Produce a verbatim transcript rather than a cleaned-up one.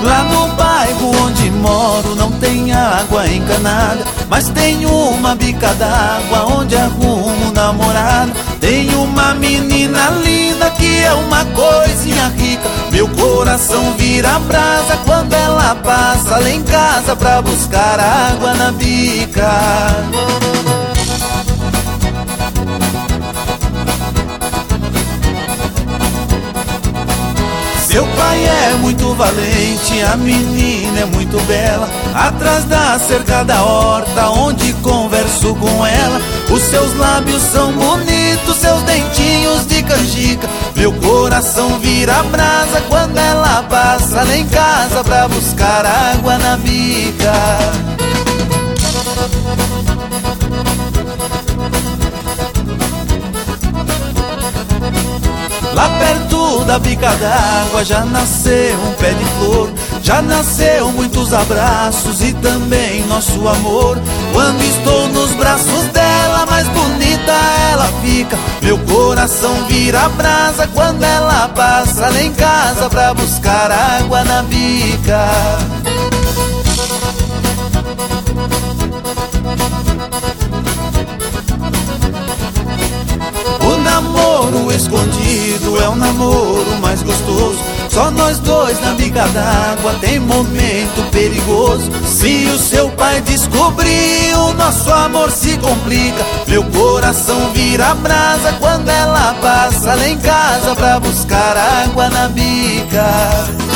Lá no bairro onde moro não tem água encanada, mas tem uma bica d'água onde arrumo namorada. Tem uma menina linda que é uma coisinha rica. Meu coração vira brasa quando ela passa lá em casa pra buscar água na bica. Seu pai é muito valente, a menina é muito bela. Atrás da cerca da horta, onde converso com ela, os seus lábios são bonitos, seus dentinhos de canjica. Meu coração vira brasa quando ela passa lá em casa pra buscar água na bica. Lá perto da bica d'água já nasceu um pé de flor, já nasceu muitos abraços e também nosso amor. Quando estou nos braços dela, mais bonita ela fica. Meu coração vira brasa quando ela passa lá em casa pra buscar água na bica. O namoro escondido é o namoro mais gostoso. Só nós dois na bica d'água tem momento perigoso. Se o seu pai descobrir, o nosso amor se complica. Meu coração vira brasa quando ela passa lá em casa pra buscar água na bica.